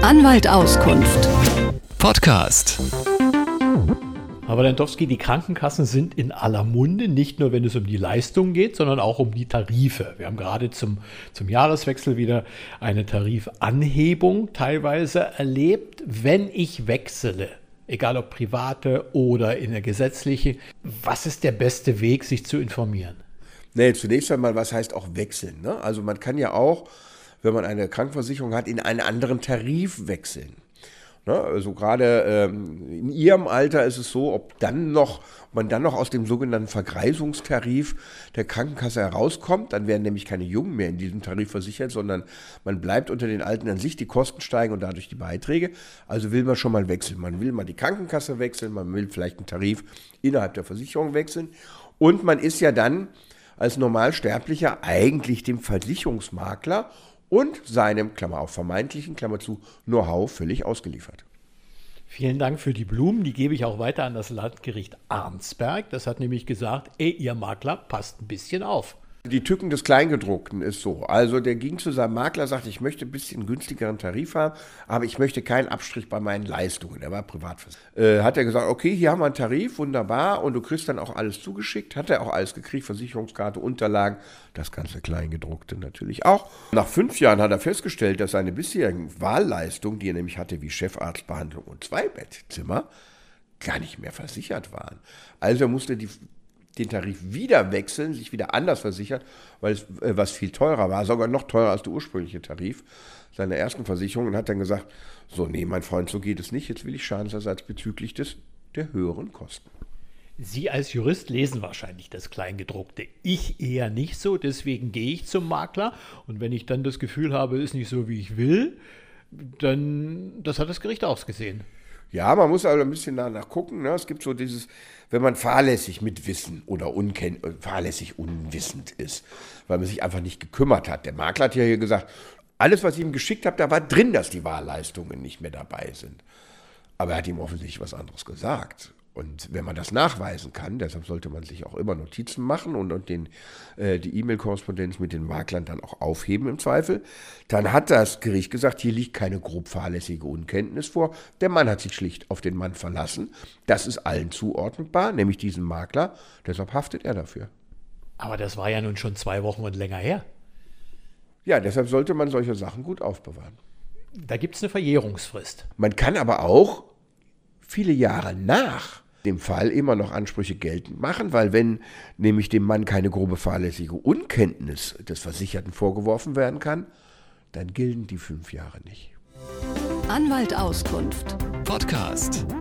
Anwalt Auskunft. Podcast. Aber Lendowski, die Krankenkassen sind in aller Munde, nicht nur wenn es um die Leistungen geht, sondern auch um die Tarife. Wir haben gerade zum Jahreswechsel wieder eine Tarifanhebung teilweise erlebt. Wenn ich wechsle, egal ob private oder in der gesetzlichen, was ist der beste Weg, sich zu informieren? Zunächst einmal, was heißt auch wechseln? Ne? Also man kann ja auch, wenn man eine Krankenversicherung hat, in einen anderen Tarif wechseln. Ne? Also gerade in Ihrem Alter ist es so, ob man dann noch aus dem sogenannten Vergreisungstarif der Krankenkasse herauskommt, dann werden nämlich keine Jungen mehr in diesem Tarif versichert, sondern man bleibt unter den Alten an sich, die Kosten steigen und dadurch die Beiträge. Also will man schon mal wechseln. Man will mal die Krankenkasse wechseln, man will vielleicht einen Tarif innerhalb der Versicherung wechseln und man ist ja dann als Normalsterblicher eigentlich dem Versicherungsmakler und seinem, Klammer auf, vermeintlichen, Klammer zu, Know-how völlig ausgeliefert. Vielen Dank für die Blumen. Die gebe ich auch weiter an das Landgericht Arnsberg. Das hat nämlich gesagt, ihr Makler, passt ein bisschen auf. Die Tücken des Kleingedruckten ist so. Also der ging zu seinem Makler, sagte, ich möchte ein bisschen günstigeren Tarif haben, aber ich möchte keinen Abstrich bei meinen Leistungen. Er war privatversichert. Hat er gesagt, okay, hier haben wir einen Tarif, wunderbar, und du kriegst dann auch alles zugeschickt. Hat er auch alles gekriegt, Versicherungskarte, Unterlagen, das ganze Kleingedruckte natürlich auch. Nach 5 Jahren hat er festgestellt, dass seine bisherigen Wahlleistungen, die er nämlich hatte, wie Chefarztbehandlung und 2-Bettzimmer, gar nicht mehr versichert waren. Also musste den Tarif wieder wechseln, sich wieder anders versichern, weil es was viel teurer war, sogar noch teurer als der ursprüngliche Tarif seiner ersten Versicherung, und hat dann gesagt, so, nee, mein Freund, so geht es nicht, jetzt will ich Schadensersatz bezüglich der höheren Kosten. Sie als Jurist lesen wahrscheinlich das Kleingedruckte. Ich eher nicht so, deswegen gehe ich zum Makler, und wenn ich dann das Gefühl habe, ist nicht so, wie ich will, dann, das hat das Gericht ausgesehen. Ja, man muss also ein bisschen danach gucken. Ne? Es gibt so dieses, wenn man fahrlässig mit Wissen oder fahrlässig unwissend ist, weil man sich einfach nicht gekümmert hat. Der Makler hat ja hier gesagt, alles, was ich ihm geschickt habe, da war drin, dass die Wahlleistungen nicht mehr dabei sind. Aber er hat ihm offensichtlich was anderes gesagt. Und wenn man das nachweisen kann, deshalb sollte man sich auch immer Notizen machen und die E-Mail-Korrespondenz mit den Maklern dann auch aufheben im Zweifel, dann hat das Gericht gesagt, hier liegt keine grob fahrlässige Unkenntnis vor. Der Mann hat sich schlicht auf den Mann verlassen. Das ist allen zuordnbar, nämlich diesem Makler. Deshalb haftet er dafür. Aber das war ja nun schon 2 Wochen und länger her. Ja, deshalb sollte man solche Sachen gut aufbewahren. Da gibt es eine Verjährungsfrist. Man kann aber auch viele Jahre nach dem Fall immer noch Ansprüche geltend machen, weil wenn nämlich dem Mann keine grobe fahrlässige Unkenntnis des Versicherten vorgeworfen werden kann, dann gelten die 5 Jahre nicht. Anwalt Auskunft. Podcast.